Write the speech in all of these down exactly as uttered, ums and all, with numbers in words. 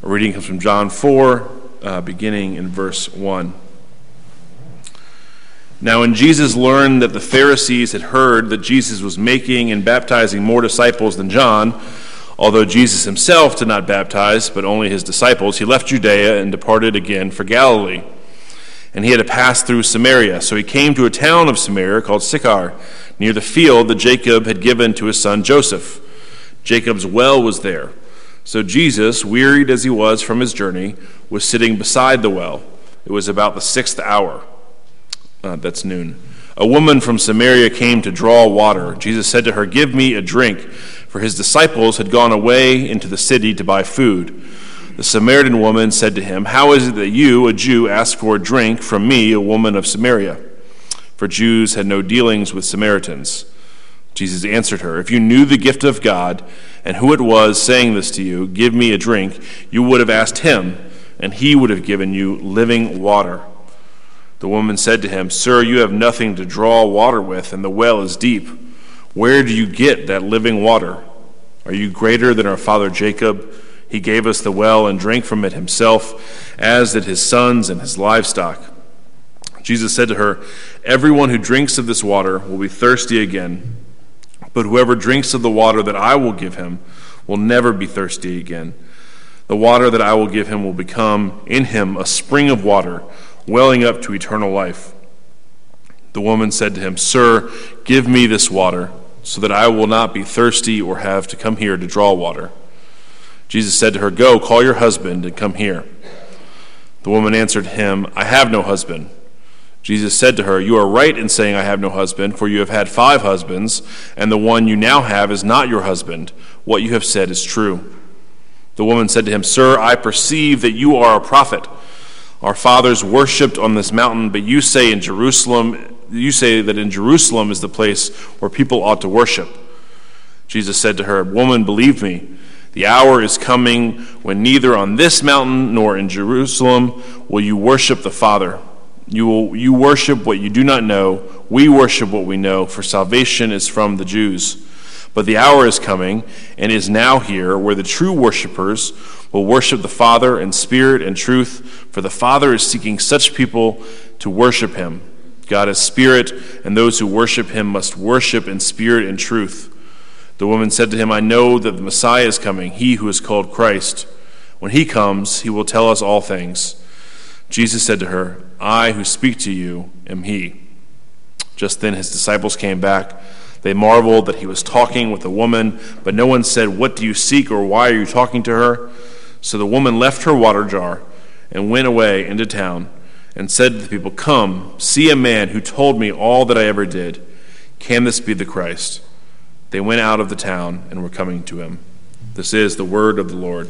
A reading comes from John four, uh, beginning in verse one. Now when Jesus learned that the Pharisees had heard that Jesus was making and baptizing more disciples than John, although Jesus himself did not baptize, but only his disciples, he left Judea and departed again for Galilee. And he had to pass through Samaria. So he came to a town of Samaria called Sychar, near the field that Jacob had given to his son Joseph. Jacob's well was there. So Jesus, wearied as he was from his journey, was sitting beside the well. It was about the sixth hour. Uh, that's noon. A woman from Samaria came to draw water. Jesus said to her, "Give me a drink," for his disciples had gone away into the city to buy food. The Samaritan woman said to him, "How is it that you, a Jew, ask for a drink from me, a woman of Samaria?" For Jews had no dealings with Samaritans. Jesus answered her, "If you knew the gift of God and who it was saying this to you, 'Give me a drink,' you would have asked him, and he would have given you living water." The woman said to him, "Sir, you have nothing to draw water with, and the well is deep. Where do you get that living water? Are you greater than our father Jacob? He gave us the well and drank from it himself, as did his sons and his livestock." Jesus said to her, "Everyone who drinks of this water will be thirsty again. But whoever drinks of the water that I will give him will never be thirsty again. The water that I will give him will become in him a spring of water, welling up to eternal life." The woman said to him, "Sir, give me this water, so that I will not be thirsty or have to come here to draw water." Jesus said to her, "Go, call your husband and come here." The woman answered him, "I have no husband." Jesus said to her, "You are right in saying I have no husband, for you have had five husbands, and the one you now have is not your husband. What you have said is true." The woman said to him, "Sir, I perceive that you are a prophet. Our fathers worshipped on this mountain, but you say in Jerusalem, you say that in Jerusalem is the place where people ought to worship." Jesus said to her, "Woman, believe me, the hour is coming when neither on this mountain nor in Jerusalem will you worship the Father. You will you worship what you do not know. We worship what we know, for salvation is from the Jews. But the hour is coming, and is now here, where the true worshipers will worship the Father in spirit and truth, for the Father is seeking such people to worship him. God is spirit, and those who worship him must worship in spirit and truth." The woman said to him, "I know that the Messiah is coming, he who is called Christ. When he comes, he will tell us all things." Jesus said to her, "I who speak to you am he." Just then his disciples came back. They marveled that he was talking with a woman, but no one said, "What do you seek?" or "Why are you talking to her?" So the woman left her water jar and went away into town and said to the people, "Come, see a man who told me all that I ever did. Can this be the Christ?" They went out of the town and were coming to him. This is the word of the Lord.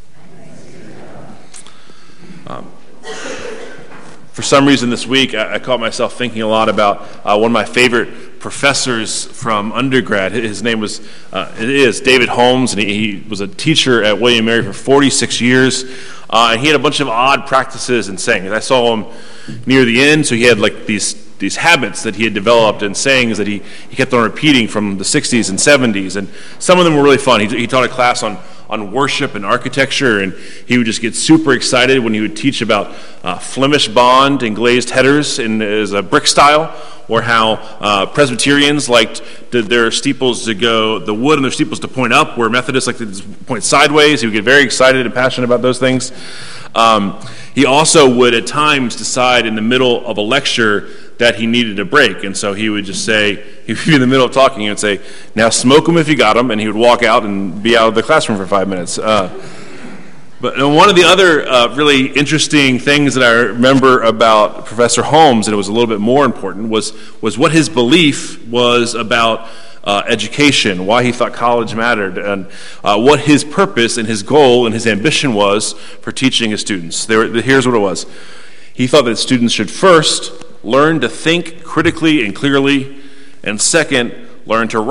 Um, For some reason this week, I, I caught myself thinking a lot about uh, one of my favorite professors from undergrad. His name was, uh, it is, David Holmes, and he, he was a teacher at William and Mary for forty-six years. Uh, and he had a bunch of odd practices and sayings. I saw him near the end, so he had like these these habits that he had developed and sayings that he, he kept on repeating from the sixties and seventies. And some of them were really fun. He, he taught a class on on worship and architecture, and he would just get super excited when he would teach about uh, Flemish bond and glazed headers in as a brick style, or how uh, Presbyterians liked to, their steeples to go, the wood on their steeples to point up, where Methodists like to point sideways. He would get very excited and passionate about those things. Um, he also would at times decide in the middle of a lecture that he needed a break, and so he would just say, he would be in the middle of talking, he would say, "Now smoke them if you got them," and he would walk out and be out of the classroom for five minutes. Uh, but one of the other uh, really interesting things that I remember about Professor Holmes, and it was a little bit more important, was was what his belief was about uh, education, why he thought college mattered, and uh, what his purpose and his goal and his ambition was for teaching his students. There, here's what it was. He thought that students should first learn to think critically and clearly, and second, learn to write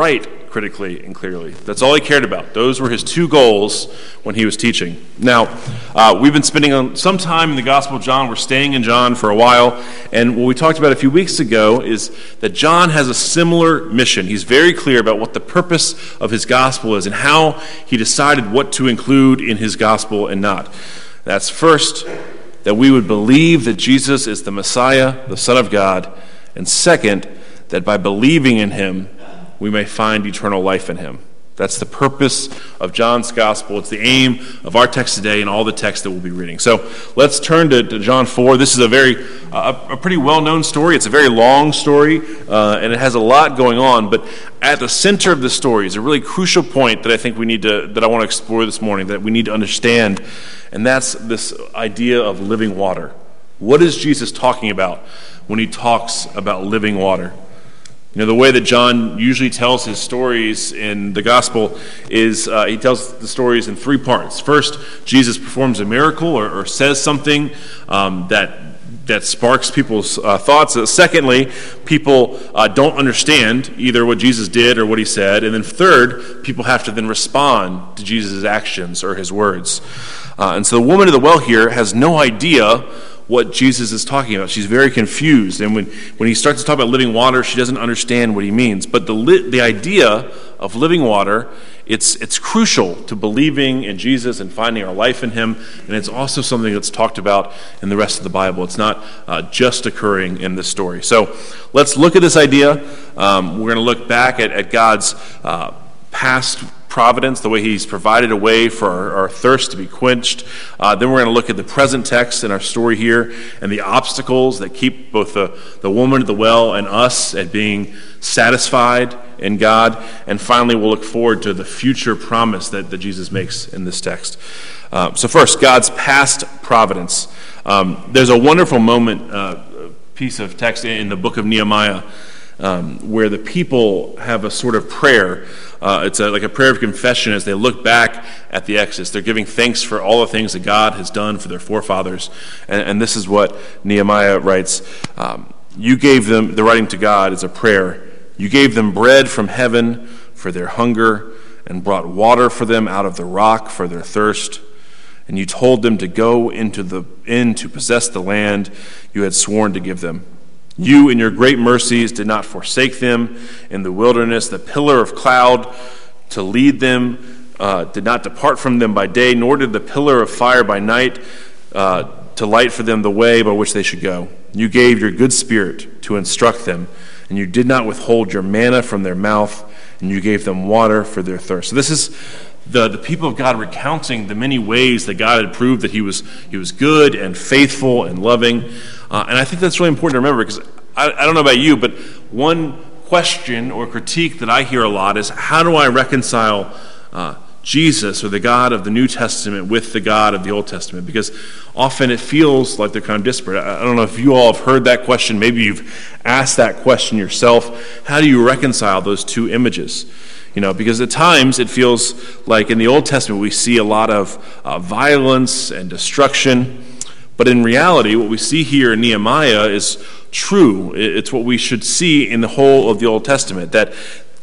critically, and clearly. That's all he cared about. Those were his two goals when he was teaching. Now, uh, we've been spending some time in the Gospel of John. We're staying in John for a while. And what we talked about a few weeks ago is that John has a similar mission. He's very clear about what the purpose of his gospel is and how he decided what to include in his gospel and not. That's first, that we would believe that Jesus is the Messiah, the Son of God, and second, that by believing in him, we may find eternal life in him. That's the purpose of John's gospel. It's the aim of our text today and all the texts that we'll be reading. So let's turn to, to John four. This is a very, uh, a pretty well-known story. It's a very long story, uh, and it has a lot going on. But at the center of the story is a really crucial point that I think we need to, that I want to explore this morning, that we need to understand, and that's this idea of living water. What is Jesus talking about when he talks about living water? You know, the way that John usually tells his stories in the gospel is uh, he tells the stories in three parts. First, Jesus performs a miracle or, or says something um, that that sparks people's uh, thoughts. Uh, secondly, people uh, don't understand either what Jesus did or what he said. And then third, people have to then respond to Jesus' actions or his words. Uh, and so the woman at the well here has no idea what Jesus is talking about. She's very confused. And when, when he starts to talk about living water, she doesn't understand what he means. But the li- the idea of living water, it's it's crucial to believing in Jesus and finding our life in him. And it's also something that's talked about in the rest of the Bible. It's not uh, just occurring in this story. So let's look at this idea. Um, we're going to look back at, at God's uh, past providence, the way he's provided a way for our, our thirst to be quenched. Uh, then we're going to look at the present text in our story here and the obstacles that keep both the, the woman at the well and us at being satisfied in God. And finally, we'll look forward to the future promise that, that Jesus makes in this text. Uh, so first, God's past providence. Um, there's a wonderful moment, uh, piece of text in the book of Nehemiah, Um, where the people have a sort of prayer. Uh, it's a, like a prayer of confession as they look back at the Exodus. They're giving thanks for all the things that God has done for their forefathers. And, and this is what Nehemiah writes. Um, you gave them, the writing to God is a prayer. You gave them bread from heaven for their hunger and brought water for them out of the rock for their thirst. And you told them to go into the in to possess the land you had sworn to give them. You, in your great mercies, did not forsake them in the wilderness. The pillar of cloud to lead them uh, did not depart from them by day, nor did the pillar of fire by night uh, to light for them the way by which they should go. You gave your good spirit to instruct them, and you did not withhold your manna from their mouth, and you gave them water for their thirst. So this is the, the people of God recounting the many ways that God had proved that he was, he was good and faithful and loving. Uh, and I think that's really important to remember, because I, I don't know about you, but one question or critique that I hear a lot is, how do I reconcile uh, Jesus or the God of the New Testament with the God of the Old Testament? Because often it feels like they're kind of disparate. I, I don't know if you all have heard that question. Maybe you've asked that question yourself. How do you reconcile those two images? You know, because at times it feels like in the Old Testament we see a lot of uh, violence and destruction. But in reality, what we see here in Nehemiah is true. It's what we should see in the whole of the Old Testament, that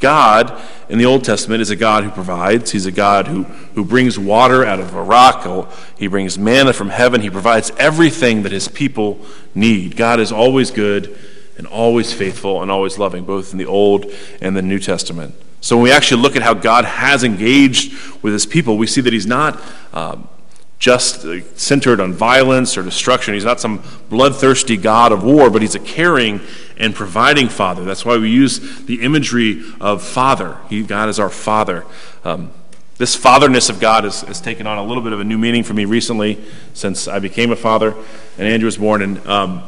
God in the Old Testament is a God who provides. He's a God who, who brings water out of a rock. He brings manna from heaven. He provides everything that his people need. God is always good and always faithful and always loving, both in the Old and the New Testament. So when we actually look at how God has engaged with his people, we see that he's not um, just centered on violence or destruction. He's not some bloodthirsty God of war, but he's a caring and providing Father. That's why we use the imagery of Father. He, God is our Father. Um, this fatherness of God has, has taken on a little bit of a new meaning for me recently since I became a father and Andrew was born. And um,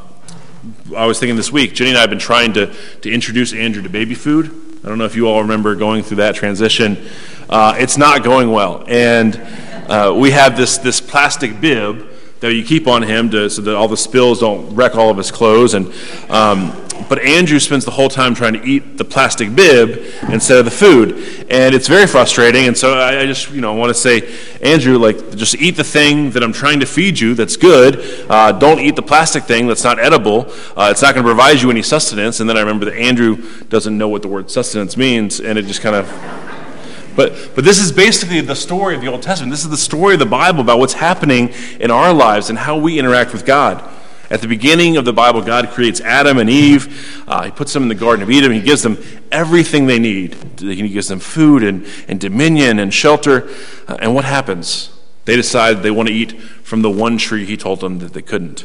I was thinking this week, Jenny and I have been trying to, to introduce Andrew to baby food. I don't know if you all remember going through that transition. Uh, it's not going well. And uh, we have this this plastic bib that you keep on him to, so that all the spills don't wreck all of his clothes. And um, but Andrew spends the whole time trying to eat the plastic bib instead of the food, and it's very frustrating. And so I, I just, you know, want to say, Andrew, like, just eat the thing that I'm trying to feed you that's good. Uh, don't eat the plastic thing that's not edible. Uh, it's not going to provide you any sustenance. And then I remember that Andrew doesn't know what the word sustenance means, and it just kind of... But but this is basically the story of the Old Testament. This is the story of the Bible about what's happening in our lives and how we interact with God. At the beginning of the Bible, God creates Adam and Eve. Uh, he puts them in the Garden of Eden. He gives them everything they need. He gives them food and, and dominion and shelter. Uh, and what happens? They decide they want to eat from the one tree he told them that they couldn't.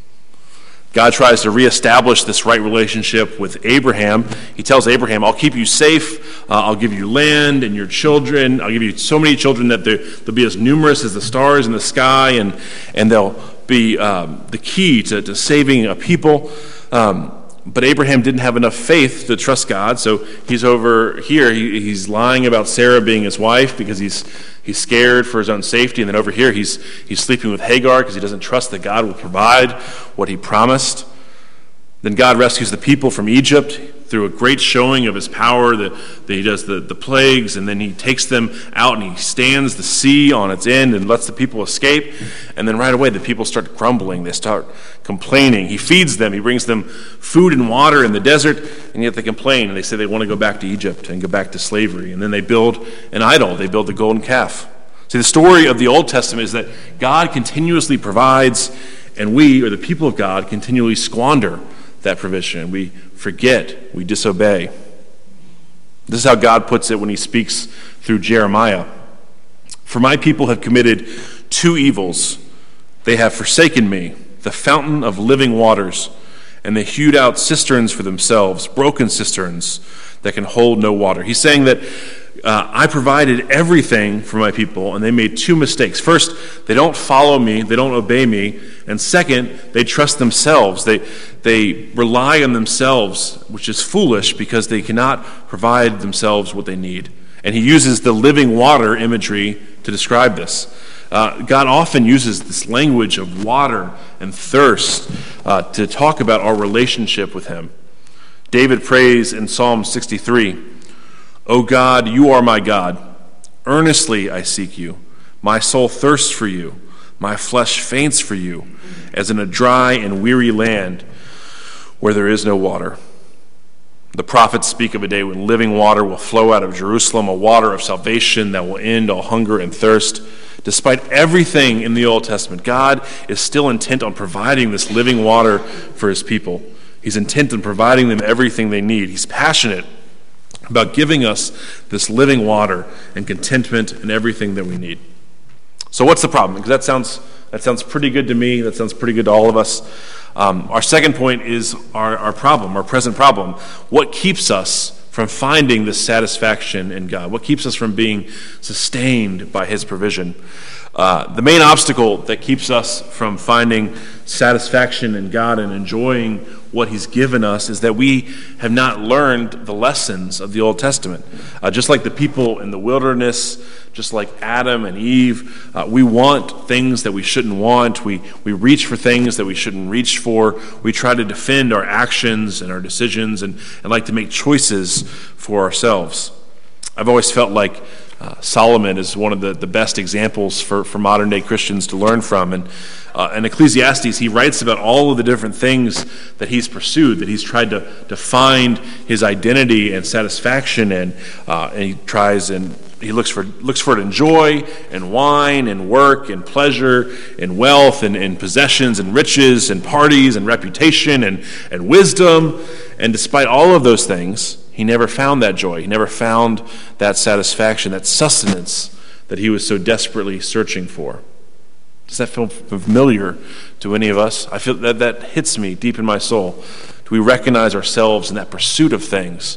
God tries to reestablish this right relationship with Abraham. He tells Abraham, I'll keep you safe. Uh, I'll give you land and your children. I'll give you so many children that they'll be as numerous as the stars in the sky, and, and they'll be um, the key to, to saving a people. Um, but Abraham didn't have enough faith to trust God, so he's over here. He, he's lying about Sarah being his wife because he's he's scared for his own safety. And then over here, he's he's sleeping with Hagar because he doesn't trust that God will provide what he promised. Then God rescues the people from Egypt through a great showing of his power, that, that he does the, the plagues, and then he takes them out and he stands the sea on its end and lets the people escape. And then right away the people start grumbling, they start complaining. He feeds them, he brings them food and water in the desert, and yet they complain and they say they want to go back to Egypt and go back to slavery. And then they build an idol, they build the golden calf. See, the story of the Old Testament is that God continuously provides, and we, or the people of God, continually squander that provision. We forget, we disobey. This is how God puts it when he speaks through Jeremiah. For my people have committed two evils. They have forsaken me, the fountain of living waters, and they hewed out cisterns for themselves, broken cisterns that can hold no water. He's saying that Uh, I provided everything for my people, and they made two mistakes. First, they don't follow me, they don't obey me, and second, they trust themselves. They they rely on themselves, which is foolish because they cannot provide themselves what they need. And he uses the living water imagery to describe this. Uh, God often uses this language of water and thirst uh, to talk about our relationship with him. David prays in Psalm sixty-three, O God, you are my God. Earnestly I seek you. My soul thirsts for you. My flesh faints for you, as in a dry and weary land where there is no water. The prophets speak of a day when living water will flow out of Jerusalem, a water of salvation that will end all hunger and thirst. Despite everything in the Old Testament, God is still intent on providing this living water for his people. He's intent on providing them everything they need. He's passionate about giving us this living water and contentment and everything that we need. So what's the problem? Because that sounds that sounds pretty good to me. That sounds pretty good to all of us. Um, our second point is our, our problem, our present problem. What keeps us from finding this satisfaction in God? What keeps us from being sustained by his provision? Uh, the main obstacle that keeps us from finding satisfaction in God and enjoying what he's given us is that we have not learned the lessons of the Old Testament. Uh, just like the people in the wilderness, just like Adam and Eve, uh, we want things that we shouldn't want. We, we reach for things that we shouldn't reach for. We try to defend our actions and our decisions and, and like to make choices for ourselves. I've always felt like Uh, Solomon is one of the, the best examples for, for modern day Christians to learn from. And uh, in Ecclesiastes, he writes about all of the different things that he's pursued, that he's tried to, to find his identity and satisfaction in. Uh, and he tries and he looks for looks for it in joy and wine and work and pleasure and wealth and, and possessions and riches and parties and reputation and, and wisdom. And despite all of those things, he never found that joy. He never found that satisfaction, that sustenance that he was so desperately searching for. Does that feel familiar to any of us? I feel that that hits me deep in my soul. Do we recognize ourselves in that pursuit of things?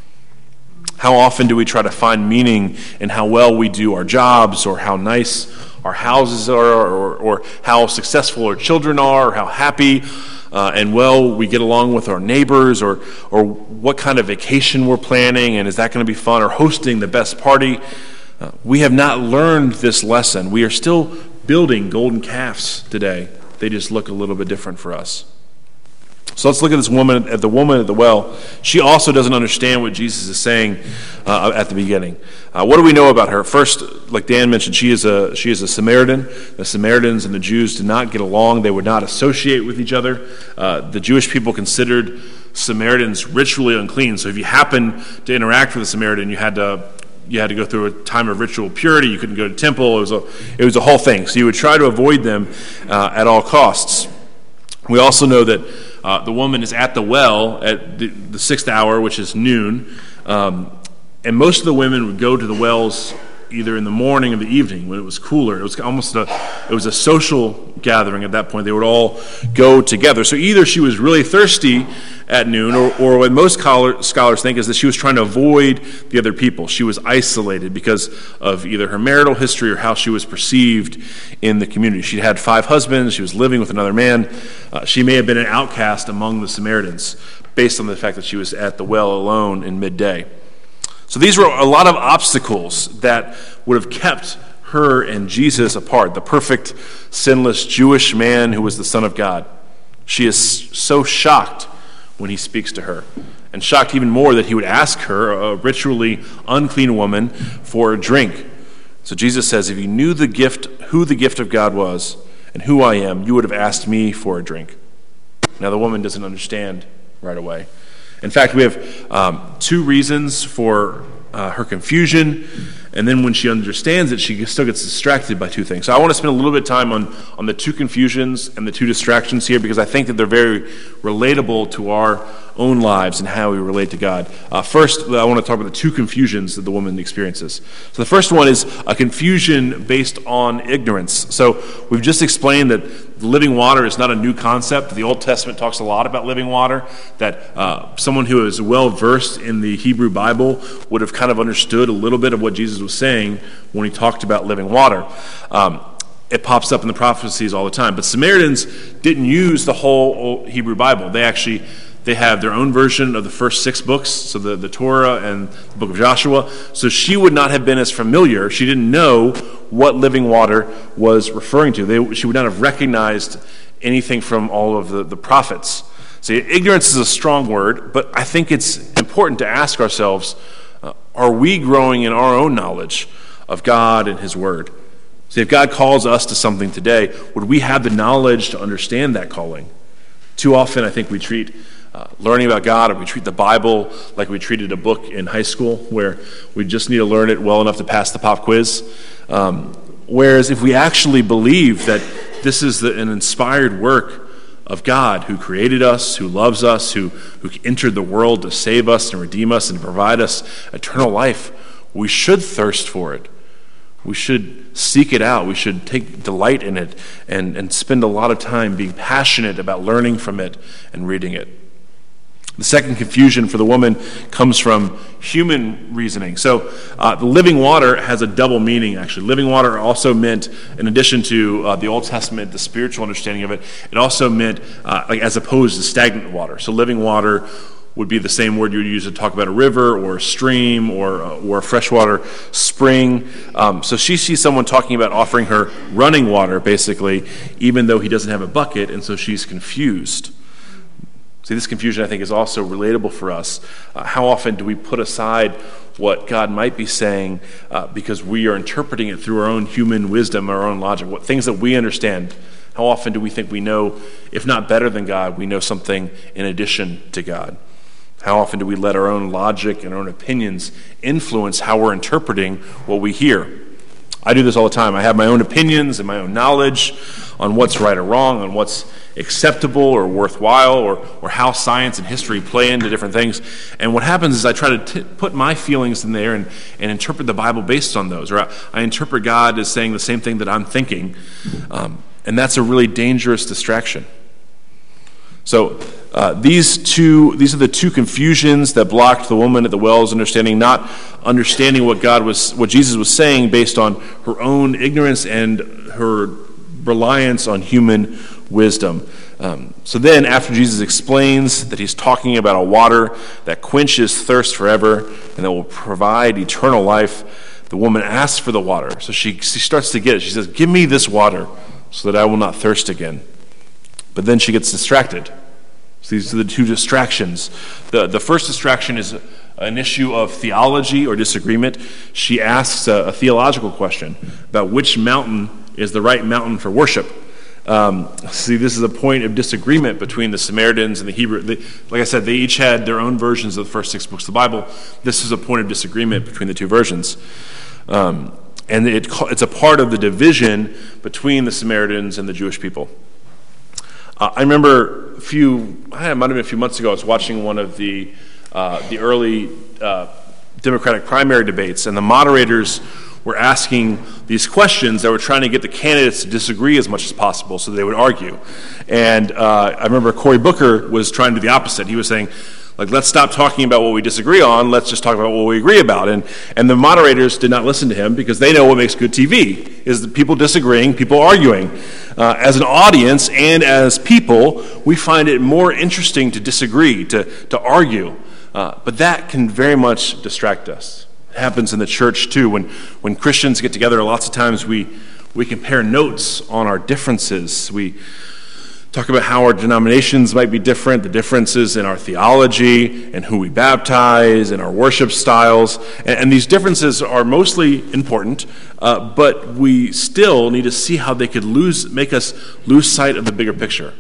How often do we try to find meaning in how well we do our jobs, or how nice our houses are, or, or how successful our children are, or how happy Uh, and well we get along with our neighbors, or or what kind of vacation we're planning, and is that going to be fun, or hosting the best party? Uh, we have not learned this lesson. We are still building golden calves today. They just look a little bit different for us. So let's look at this woman, at the woman at the well. She also doesn't understand what Jesus is saying uh, at the beginning. Uh, what do we know about her? First, like Dan mentioned, she is a she is a Samaritan. The Samaritans and the Jews did not get along. They would not associate with each other. Uh, the Jewish people considered Samaritans ritually unclean. So if you happened to interact with a Samaritan, you had to you had to go through a time of ritual purity. You couldn't go to temple. It was a it was a whole thing. So you would try to avoid them uh, at all costs. We also know that uh, the woman is at the well at the, the sixth hour, which is noon, um, and most of the women would go to the wells either in the morning or the evening when it was cooler. It was almost a it was a social gathering at that point. They would all go together. So either she was really thirsty at noon, or, or what most scholars think is that she was trying to avoid the other people. She was isolated because of either her marital history or how she was perceived in the community. She had five husbands. She was living with another man. Uh, she may have been an outcast among the Samaritans based on the fact that she was at the well alone in midday. So these were a lot of obstacles that would have kept her and Jesus apart, the perfect, sinless Jewish man who was the Son of God. She is so shocked when he speaks to her, and shocked even more that he would ask her, a ritually unclean woman, for a drink. So Jesus says, if you knew the gift, who the gift of God was and who I am, you would have asked me for a drink. Now the woman doesn't understand right away. In fact, we have um, two reasons for uh, her confusion, and then when she understands it, she still gets distracted by two things. So I want to spend a little bit of time on, on the two confusions and the two distractions here, because I think that they're very relatable to our own lives and how we relate to God. Uh, first, I want to talk about the two confusions that the woman experiences. So the first one is a confusion based on ignorance. So we've just explained that living water is not a new concept. The Old Testament talks a lot about living water, that uh, someone who is well-versed in the Hebrew Bible would have kind of understood a little bit of what Jesus was saying when he talked about living water. Um, it pops up in the prophecies all the time. But Samaritans didn't use the whole Hebrew Bible. They actually They have their own version of the first six books, so the, the Torah and the book of Joshua. So she would not have been as familiar. She didn't know what living water was referring to. They, she would not have recognized anything from all of the, the prophets. See, ignorance is a strong word, but I think it's important to ask ourselves, uh, are we growing in our own knowledge of God and his word? See, if God calls us to something today, would we have the knowledge to understand that calling? Too often, I think we treat Uh, learning about God, or we treat the Bible like we treated a book in high school, where we just need to learn it well enough to pass the pop quiz. Um, whereas if we actually believe that this is the, an inspired work of God who created us, who loves us, who, who entered the world to save us and redeem us and provide us eternal life, we should thirst for it. We should seek it out. We should take delight in it and, and spend a lot of time being passionate about learning from it and reading it. The second confusion for the woman comes from human reasoning. So uh, the living water has a double meaning, actually. Living water also meant, in addition to uh, the Old Testament, the spiritual understanding of it, it also meant uh, like as opposed to stagnant water. So living water would be the same word you would use to talk about a river or a stream or, uh, or a freshwater spring. Um, so she sees someone talking about offering her running water, basically, even though he doesn't have a bucket, and so she's confused. See, this confusion, I think, is also relatable for us. Uh, how often do we put aside what God might be saying uh, because we are interpreting it through our own human wisdom, our own logic, what things that we understand? How often do we think we know, if not better than God, we know something in addition to God? How often do we let our own logic and our own opinions influence how we're interpreting what we hear? I do this all the time. I have my own opinions and my own knowledge on what's right or wrong, on what's acceptable or worthwhile, or, or how science and history play into different things. And what happens is I try to t- put my feelings in there and, and interpret the Bible based on those. Or I, I interpret God as saying the same thing that I'm thinking. Um, and that's a really dangerous distraction. So uh, these two, these are the two confusions that blocked the woman at the well's understanding, not understanding what God was, what Jesus was saying based on her own ignorance and her reliance on human wisdom. Um, so then, after Jesus explains that he's talking about a water that quenches thirst forever and that will provide eternal life, the woman asks for the water. So she, she starts to get it. She says, "Give me this water so that I will not thirst again." But then she gets distracted. So these are the two distractions. The, the first distraction is an issue of theology or disagreement. She asks a, a theological question about which mountain is the right mountain for worship. Um, see, this is a point of disagreement between the Samaritans and the Hebrew. They, like I said, they each had their own versions of the first six books of the Bible. This is a point of disagreement between the two versions. Um, and it, it's a part of the division between the Samaritans and the Jewish people. Uh, I remember a few, it might have been a few months ago, I was watching one of the uh, the early uh, Democratic primary debates, and the moderators were asking these questions that were trying to get the candidates to disagree as much as possible so they would argue. And uh, I remember Cory Booker was trying to do the opposite. He was saying, like, let's stop talking about what we disagree on, let's just talk about what we agree about. And and the moderators did not listen to him because they know what makes good T V, is the people disagreeing, people arguing. Uh, as an audience and as people, we find it more interesting to disagree, to, to argue. Uh, but that can very much distract us. It happens in the church too. When when Christians get together, lots of times we, we compare notes on our differences. We talk about how our denominations might be different, the differences in our theology and who we baptize and our worship styles. And, and these differences are mostly important, uh, but we still need to see how they could lose, make us lose sight of the bigger picture.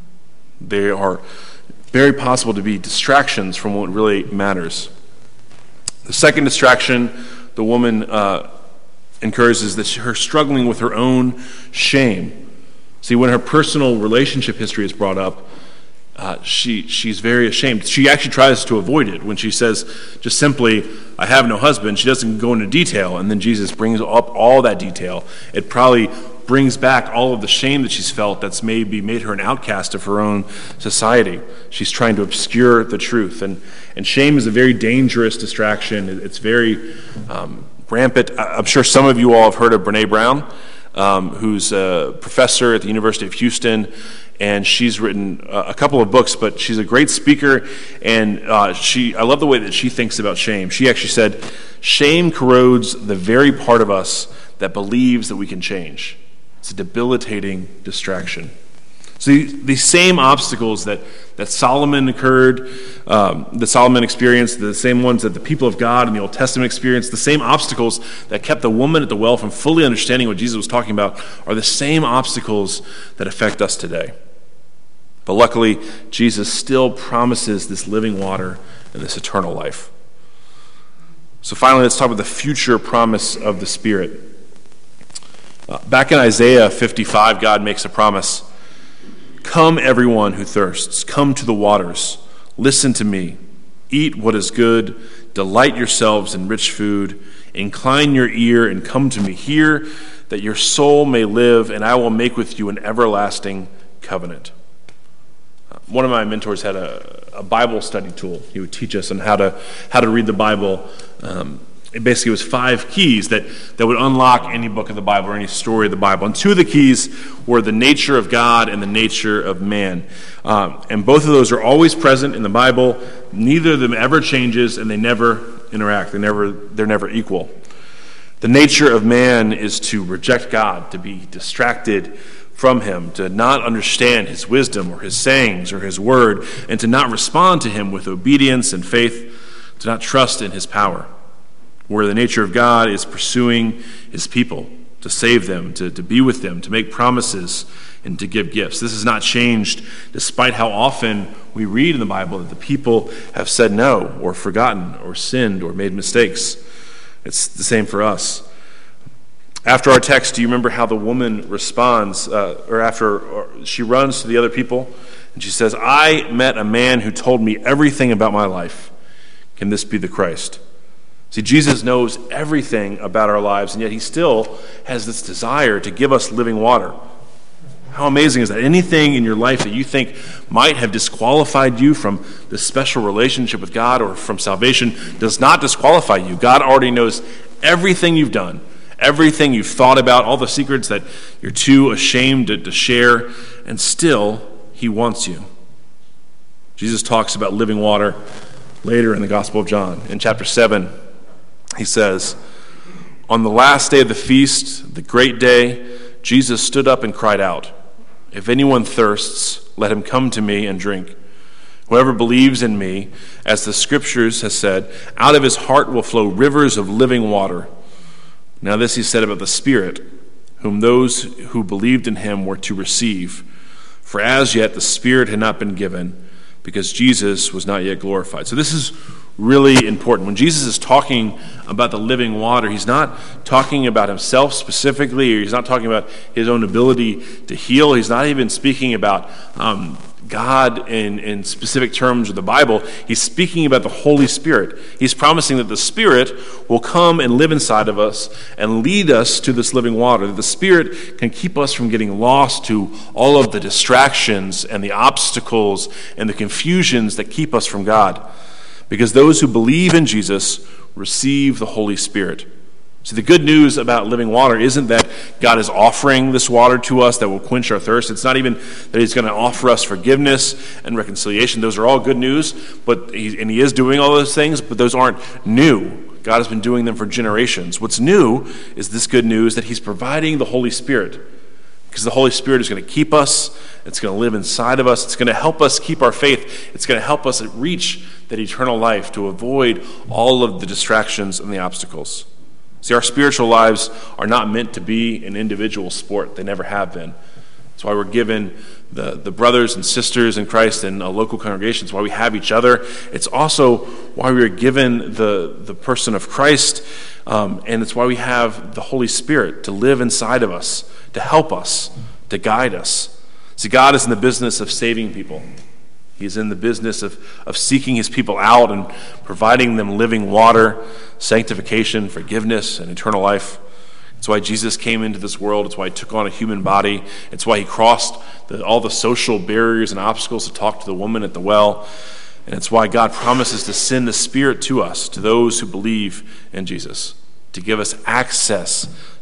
They are very possible to be distractions from what really matters. The second distraction the woman uh, incurs is that she, her struggling with her own shame. See, when her personal relationship history is brought up, uh, she she's very ashamed. She actually tries to avoid it when she says just simply, I have no husband. She doesn't go into detail, and then Jesus brings up all that detail. It probably brings back all of the shame that she's felt that's maybe made her an outcast of her own society. She's trying to obscure the truth. And, and shame is a very dangerous distraction. It's very um, rampant. I'm sure some of you all have heard of Brene Brown, um, who's a professor at the University of Houston, and she's written a couple of books, but she's a great speaker, and uh, she I love the way that she thinks about shame. She actually said, shame corrodes the very part of us that believes that we can change. It's a debilitating distraction. So these same obstacles that, that Solomon occurred, um, that Solomon experienced, the same ones that the people of God in the Old Testament experienced, the same obstacles that kept the woman at the well from fully understanding what Jesus was talking about are the same obstacles that affect us today. But luckily, Jesus still promises this living water and this eternal life. So finally, let's talk about the future promise of the Spirit. Uh, back in Isaiah fifty-five, God makes a promise. Come, everyone who thirsts, come to the waters. Listen to me. Eat what is good. Delight yourselves in rich food. Incline your ear and come to me. Hear that your soul may live, and I will make with you an everlasting covenant. Uh, one of my mentors had a, a Bible study tool. He would teach us on how to how to read the Bible. Um, It basically was five keys that, that would unlock any book of the Bible or any story of the Bible. And two of the keys were the nature of God and the nature of man. Um, and both of those are always present in the Bible. Neither of them ever changes, and they never interact. They never, they're never equal. The nature of man is to reject God, to be distracted from him, to not understand his wisdom or his sayings or his word, and to not respond to him with obedience and faith, to not trust in his power. Where the nature of God is pursuing his people, to save them, to, to be with them, to make promises, and to give gifts. This has not changed despite how often we read in the Bible that the people have said no, or forgotten, or sinned, or made mistakes. It's the same for us. After our text, do you remember how the woman responds, uh, or after or she runs to the other people, and she says, I met a man who told me everything about my life. Can this be the Christ? See, Jesus knows everything about our lives, and yet he still has this desire to give us living water. How amazing is that? Anything in your life that you think might have disqualified you from this special relationship with God or from salvation does not disqualify you. God already knows everything you've done, everything you've thought about, all the secrets that you're too ashamed to, to share, and still he wants you. Jesus talks about living water later in the Gospel of John. In chapter seven, he says, on the last day of the feast, the great day, Jesus stood up and cried out, if anyone thirsts, let him come to me and drink. Whoever believes in me, as the scriptures has said, out of his heart will flow rivers of living water. Now this he said about the Spirit, whom those who believed in him were to receive. For as yet the Spirit had not been given, because Jesus was not yet glorified. So this is really important. When Jesus is talking about the living water, he's not talking about himself specifically, or he's not talking about his own ability to heal. He's not even speaking about um, God in, in specific terms of the Bible. He's speaking about the Holy Spirit. He's promising that the Spirit will come and live inside of us and lead us to this living water, that the Spirit can keep us from getting lost to all of the distractions and the obstacles and the confusions that keep us from God. Because those who believe in Jesus receive the Holy Spirit. See, the good news about living water isn't that God is offering this water to us that will quench our thirst. It's not even that he's going to offer us forgiveness and reconciliation. Those are all good news, but he, and he is doing all those things, but those aren't new. God has been doing them for generations. What's new is this good news that he's providing the Holy Spirit. Because the Holy Spirit is going to keep us, it's going to live inside of us, it's going to help us keep our faith, it's going to help us reach that eternal life to avoid all of the distractions and the obstacles. See, our spiritual lives are not meant to be an individual sport. They never have been. That's why we're given the, the brothers and sisters in Christ and uh, local congregations, why we have each other. It's also why we are given the, the person of Christ, um, and it's why we have the Holy Spirit to live inside of us, to help us, to guide us. See, God is in the business of saving people. He is in the business of, of seeking his people out and providing them living water, sanctification, forgiveness, and eternal life. It's why Jesus came into this world. It's why he took on a human body. It's why he crossed the, all the social barriers and obstacles to talk to the woman at the well. And it's why God promises to send the Spirit to us, to those who believe in Jesus, to give us access